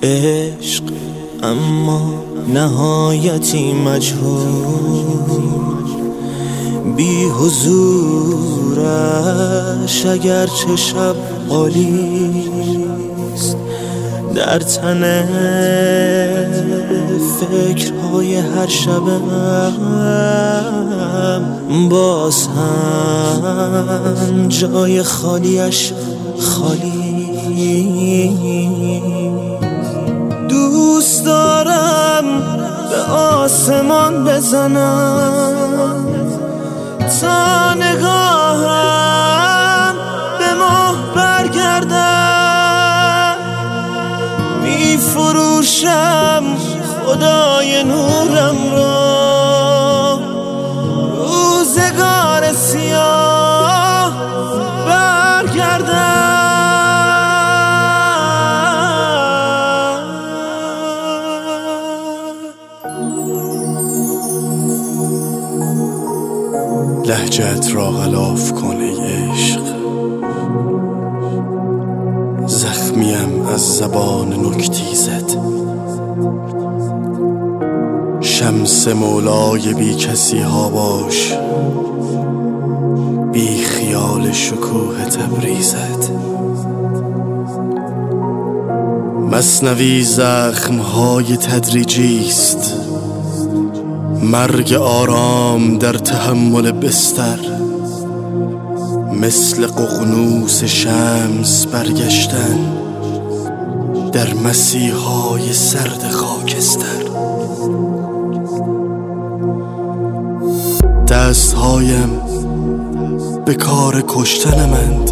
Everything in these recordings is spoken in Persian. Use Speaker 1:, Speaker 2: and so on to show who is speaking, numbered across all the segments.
Speaker 1: عشق اما نهایتی مجهول، بی حضورش اگرچه شب عالیست، در تن فکرهای هر شبم باز هم جای خالیش خالی. دوست دارم به آسمان بزنم تا نگاهم به ماه برگردم، می فروشم خدای نورم را، روزگار سیاه برگردم.
Speaker 2: لهجت را غلاف کن ای عشق، زخمیم از زبان نکتیزت. شمس مولای بی کسی ها باش، بی خیال شکوه تبریزت. مثنوی زخم های تدریجی است، مرگ آرام در تحمل بستر. مثل ققنوس شمس برگشتن در مسیحای سرد خاکستر. دستهایم به کار کشتنمند،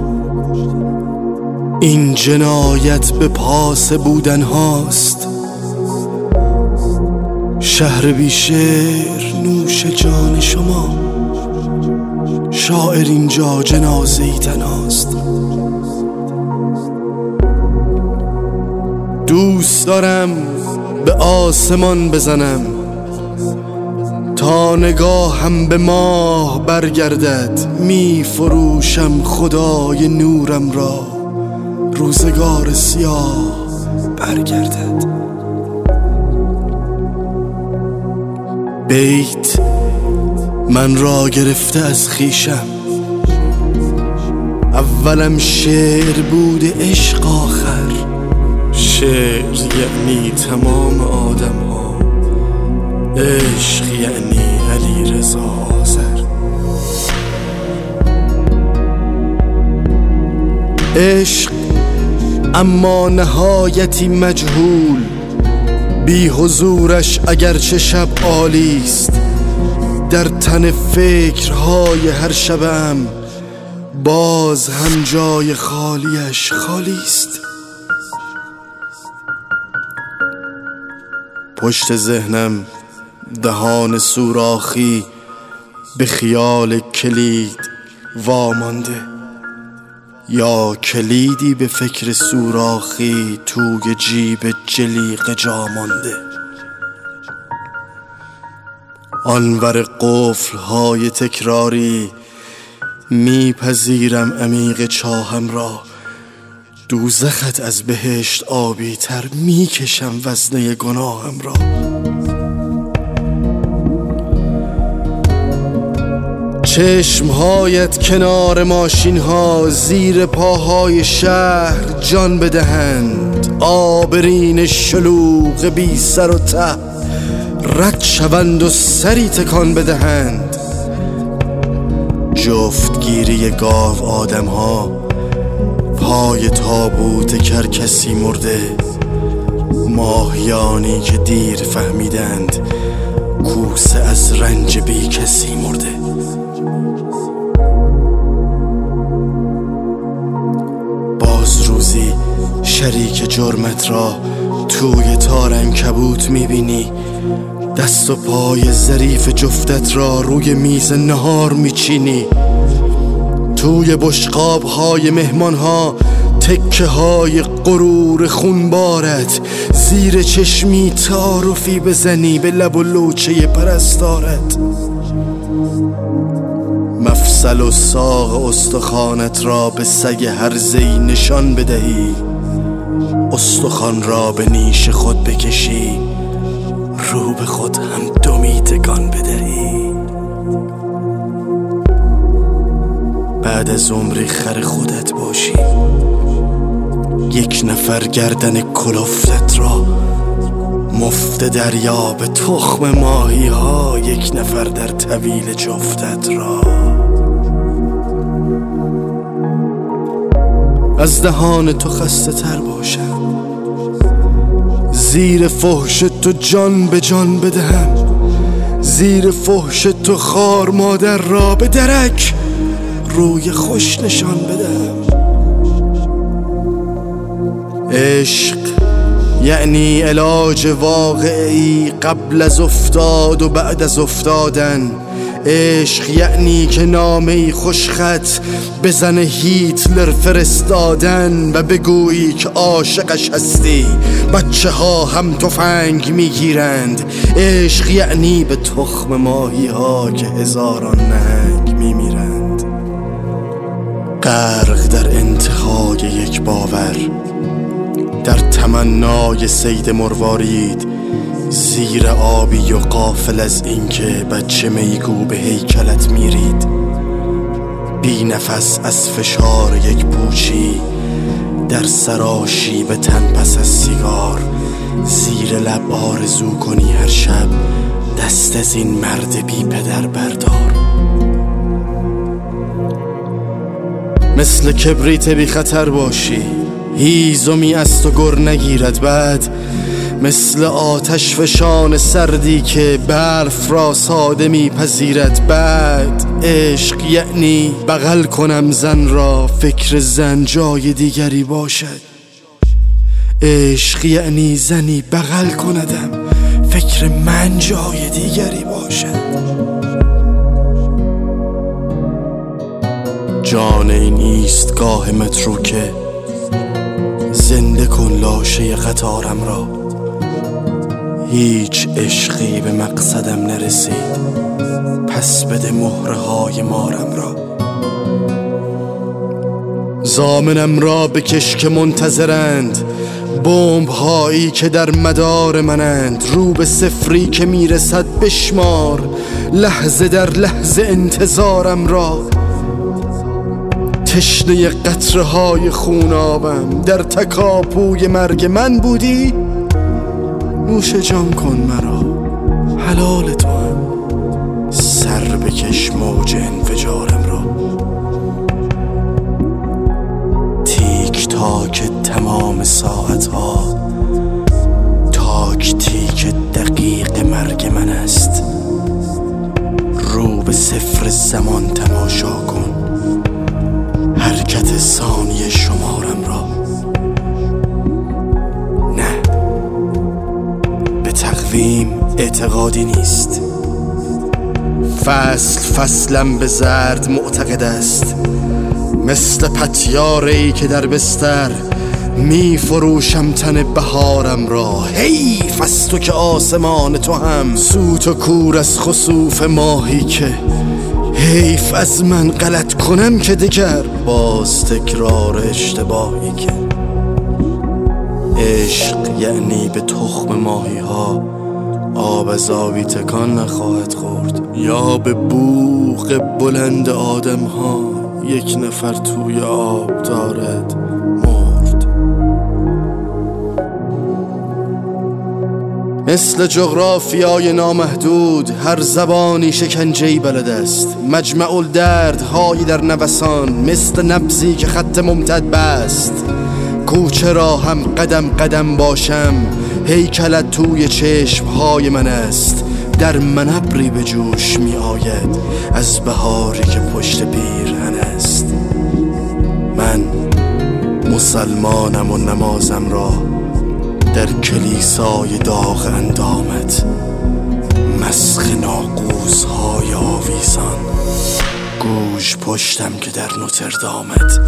Speaker 2: این جنایت به پاس بودن هاست. شهر بی شعر نوش جان شما، شاعر اینجا جنازه‌ای تنهاست. دوست دارم به آسمان بزنم تا نگاهم به ماه برگردد، می فروشم خدای نورم را، روزگار سیاه برگردد. بیت من را گرفته از خویشم، اولم شعر بود عشق آخر. شعر یعنی تمام آدم ها، عشق یعنی علی رضا آذر. عشق اما نهایتی مجهول، بی حضورش اگرچه شب عالیست، در تن فکرهای هر شبم باز هم جای خالیش خالیست. پشت ذهنم دهان سوراخی به خیال کلید وامانده، یا کلیدی به فکر سوراخی توی جیب جلیقه جا مانده. آنور قفل‌های تکراری میپذیرم عمیق چاهم را، دوزخت از بهشت آبی تر میکشم وزنه گناهم را. چشمهایت کنار ماشین ها زیر پاهای شهر جان بدهند، آبرین شلوغ بی سر و ته رد شوند و سری تکان بدهند. جفتگیری گاو آدم ها پای تابوت کرکسی مرده، ماهیانی که دیر فهمیدند کوسه از رنج بی کسی مرده. باز روزی شریک جرمت را توی تار عنکبوت میبینی، دست و پای ظریف جفتت را روی میز نهار میچینی. توی بشقاب های مهمان ها تکه های غرور خونبارت، زیر چشمی تعارفی بزنی به لب و لوچه پرستارت. مفصل و ساق استخوانت را به سگ هرزه‌ای نشان بدهی، استخوان را به نیش خود بکشی، رو به خود هم دمی تکان بدهی. بعد از عمری خر خودت باشی، یک نفر گردن کلفتت را مفت دریا به تخم ماهی ها، یک نفر در طویل جفتت را. از دهان تو خسته تر باشم، زیر فحش تو جان به جان بدهم، زیر فحش تو خار مادر را به درک روی خوش نشان بدهم. عشق یعنی علاج واقعی قبل از افتاد و بعد از افتادن. عشق یعنی که نامه‌ای خوشخط بزنه هیتلر فرستادن و بگویی که عاشقش هستی، بچه ها هم تفنگ میگیرند. عشق یعنی به تخم ماهی ها که هزاران نهنگ میمیرند. غرق در انتهای یک باور، در تمنای صید مروارید، زیر آبی و غافل از اینکه بچه میگو به هیکلت میرید. بی نفس از فشار یک پوچی، در سراشی به تن پس از سیگار، زیر لب آرزو کنی هر شب دست از این مرد بی پدر بردار. مثل کبریت بی خطر باشی، هیزمی از تو گر نگیرد. بعد مثل آتش فشان سردی که برف را ساده میپذیرد. بعد عشق یعنی بغل کنم زن را، فکر زن جای دیگری باشد. عشق یعنی زنی بغل کندم، فکر من جای دیگری باشد. جان این ایستگاه مترو که زنده کن لاشه قطارم را. هیچ عشقی به مقصدم نرسید، پس بده مهره های مارم را. ضامنم را بکش که منتظرند، بمب هایی که در مدار منند. رو به صفری که میرسد بشمار، لحظه در لحظه انتظارم را. تشنه قطره های خونابم، در تکاپوی مرگ من بودی. نوش جان کن مرا، حلال تو هم، سر بکش موج انفجارم را. تیک تاک تمام ساعت ها، تاک تیک دقیق مرگ من است. رو به صفر زمان تماشا کن، حرکت ثانیه شمارم را. نه، به تقویم اعتقادی نیست. فصلم به زرد معتقد است، مثل پتیاره‌ای که در بستر می فروشم تن بهارم را. حیف از تو که آسمان تو هم سوت و کور از خسوف ماهی که حیف از من غلط کنم که دیگر باز تکرار اشتباهی که. عشق یعنی به تخم ماهی ها آب از آبی تکان نخواهد خورد، یا به بوق بلند آدم ها یک نفر توی آب دارد مرد. مثل جغرافیای نامحدود هر زبانی شکنجه‌ای بلد است. مجمع الدردهایی در نوسان، مثل نبضی که خط ممتد بست. کوچه را هم قدم قدم باشم، هیکلت توی چشمهای من است. در من ابری به جوش می آید از بهاری که پشت پیرهن است. من مسلمانم و نمازم را در کلیسای داغ اندامت، مسخ ناقوس‌های آویزان، گوش پشتم که در نوتردامت.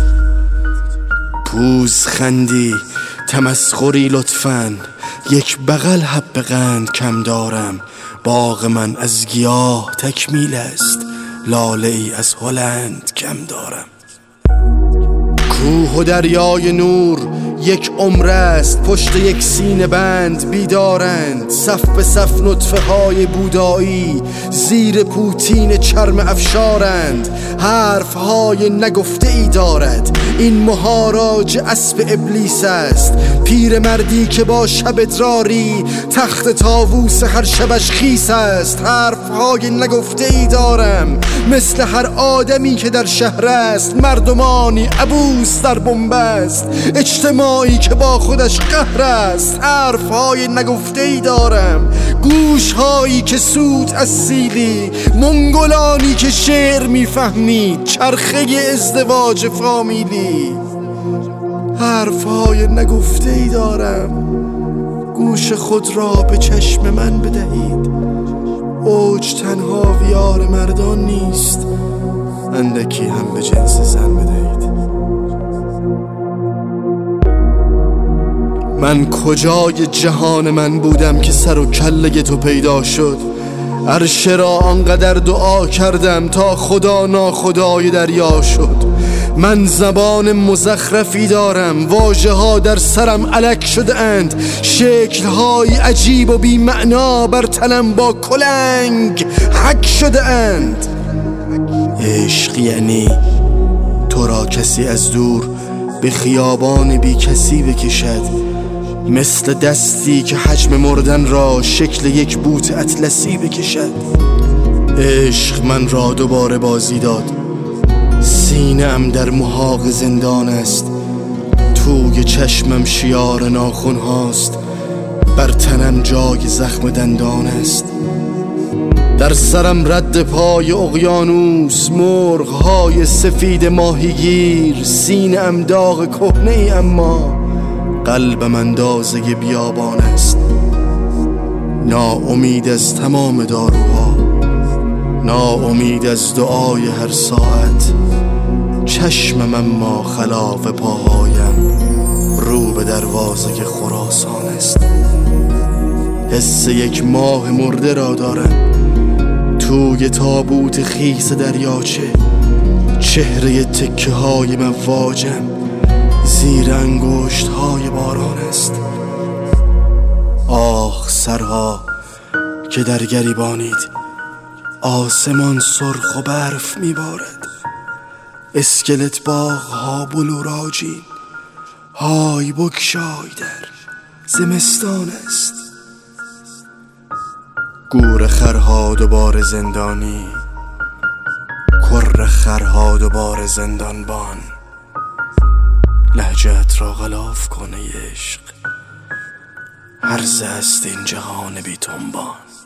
Speaker 2: پوز خندی تمسخری لطفاً، یک بغل حب قند کم دارم. باغ من از گیاه تکمیل است، لاله ای از هلند کم دارم. کوه و دریای نور یک عمر است پشت یک سینه بند بیدارند، صف به صف نطفه های بودایی زیر پوتین چرم افشارند. حرف های نگفته ای دارد این مهاراج اسب ابلیس است، پیر مردی که با شب ادراری تخت طاووس هر شبش خیس است. حرف های نگفته ای دارم مثل هر آدمی که در شهر است، مردمانی عبوس در بنبست، اجتماعی که با خودش قهر است. حرف های نگفته ای دارم، گوش هایی که سود از سیلی، منگولانی که شعر میفهمید، چرخه ازدواج فامیلی. حرف های نگفته ای دارم، گوش خود را به چشم من بدهید. اوج تنها ویار مردان نیست، اندکی هم به جنس زن بدهید. من کجای جهان من بودم که سر و کله تو پیدا شد؟ عرشه را آنقدر دعا کردم تا خدا ناخدای دریا شد. من زبان مزخرفی دارم، واژه ها در سرم الک شده اند، شکل های عجیب و بی معنا بر تنم با کلنگ حک شده اند. عشق یعنی تو را کسی از دور به خیابان بی کسی بکشد، مثل دستی که حجم مردن را شکل یک بوت اطلسی بکشد. عشق من را دوباره بازی داد، سینه‌ام در محاق زندان است، توی چشمم شیار ناخن هاست، بر تنم جای زخم دندان است. در سرم رد پای اقیانوس، مرغ های سفید ماهیگیر، سینه‌ام داغ کهنه ای اما قلبم اندازه بیابان است. ناامید از تمام داروها، ناامید از دعای هر ساعت، چشمم اما خلاف پاهایم رو به دروازه خراسان است. حس یک ماه مرده را دارم توی تابوت خیس دریاچه، چهره تکه های مواجم زیر انگشت های باران است. آه سرها که در گریبانید، آسمان سرخ و برف میبارد، اسکلت باغ ها بلوراجین، های بگشای در زمستان است. گور خرها دوباره زندانی، کر خرها دوباره زندانبان، لهجت را غلاف کنه عشق، هرزه است این جهان بی تنبان.